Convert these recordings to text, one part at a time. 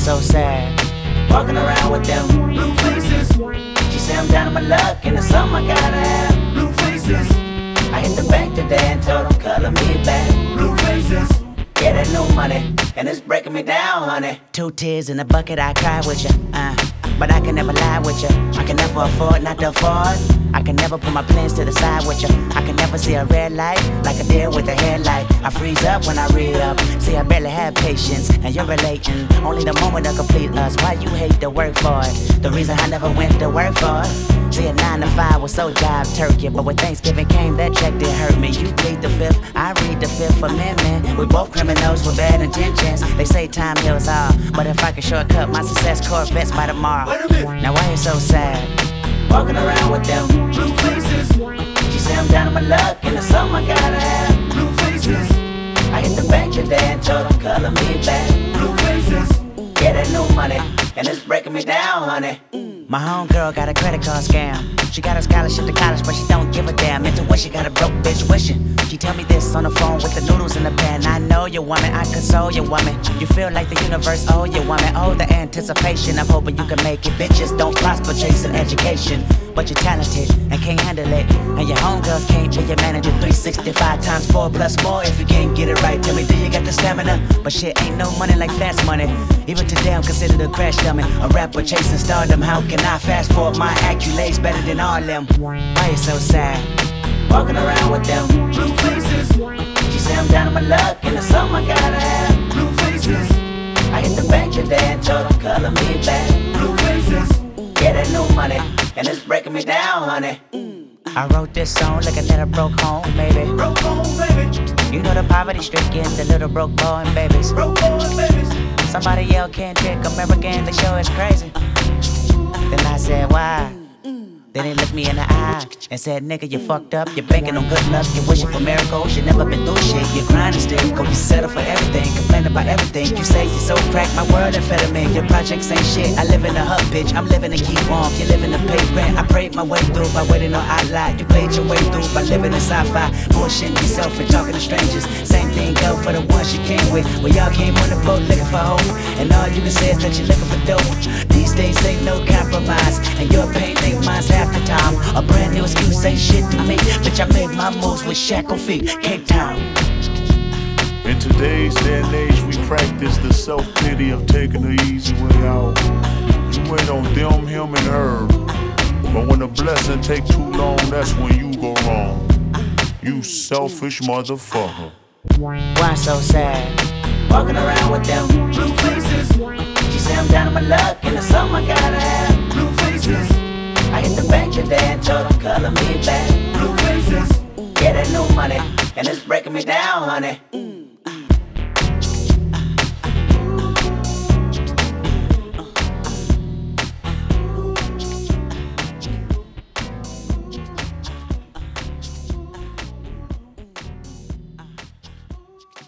so sad. Walking around with them blue faces. She say I'm down on my luck and it's something I gotta have. Blue faces. I hit the bank today and told them color me back. Blue faces. Yeah, that new money and it's breaking me down, honey. 2 tears in a bucket, I cry with you. But I can never lie with you. I can never afford not to afford. I can never put my plans to the side with you. I can never see a red light like a deer with a headlight. I freeze up when I read up. See, I barely have patience, and you're relating. Only the moment will complete us. Why you hate to work for it? The reason I never went to work for it. See, a 9 to 5 was so job turkey, but when Thanksgiving came, that check didn't hurt me. You plead the 5th, I read the 5th Amendment. We both criminals with bad intentions. They say time heals all, but if I could shortcut my success, Corvettes by tomorrow. Now why you so sad? Walking around with them blue faces. She say I'm down on my luck and it's something I gotta have. Blue faces. I hit the bank today and told them color me back. Blue faces. Yeah, that new money and it's breaking me down, honey. My homegirl got a credit card scam. She got a scholarship to college, but she don't give a damn. Intuition got a broke bitch wishing. She tell me this on the phone with the noodles in the pan. I know you woman, I console you woman. You feel like the universe owe you woman. Oh, the anticipation of hoping you can make it. Bitches don't prosper chasing education, but you're talented and can't handle it. And your homegirls can't be your manager. 365 times 4 plus more. If you can't get it right, tell me, do you got the stamina? But shit ain't no money like fast money. Even today I'm considered a crash dummy. A rapper chasing stardom. How can I fast forward my accolades better than all them? Why you so sad? Walking around with them blue faces. She say I'm down on my luck and it's something I gotta have. Blue faces. I hit the bank today and told them color me back. Blue faces. Yeah, that new money and it's breaking me down, honey. I wrote this song like a letter broke home, baby. Broke home, baby. You know the poverty stricken, the little broke boy and babies. Broke boy and babies. Somebody yell Kendrick, American, the show is crazy. Then I said, why? Then he looked me in the eye and said, nigga, you fucked up. You're banking on good luck. You're wishing for miracles. You never been through shit. You're grinding still. Go, you settle for everything. Complain about everything. You say you're so cracked. My world amphetamine. Your projects ain't shit. I live in a hub, bitch. I'm living to keep warm. You living to pay rent. I prayed my way through by waiting on outline. You played your way through by living in sci-fi. Bullshitting yourself and talking to strangers. Same thing go for the ones you came with. Well, y'all came on the boat looking for hope. And all you can say is that you're looking for dope. These days ain't no compromise. And your pain ain't mine's half the time. A brand new excuse ain't shit to me. Bitch, I made my moves with shackled feet. Cape Town. In today's day and age, we practice the self-pity of taking the easy way out. You wait on them, him, and her. But when the blessing take too long, that's when you go wrong. You selfish motherfucker. Why so sad? Walking around with them blue faces. She say I'm down on my luck and it's something I gotta have. Blue faces. I hit the bank today and told them color me back. Blue faces. Yeah, that new money and it's breaking me down, honey.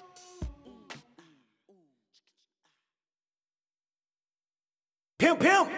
Pimp, pimp.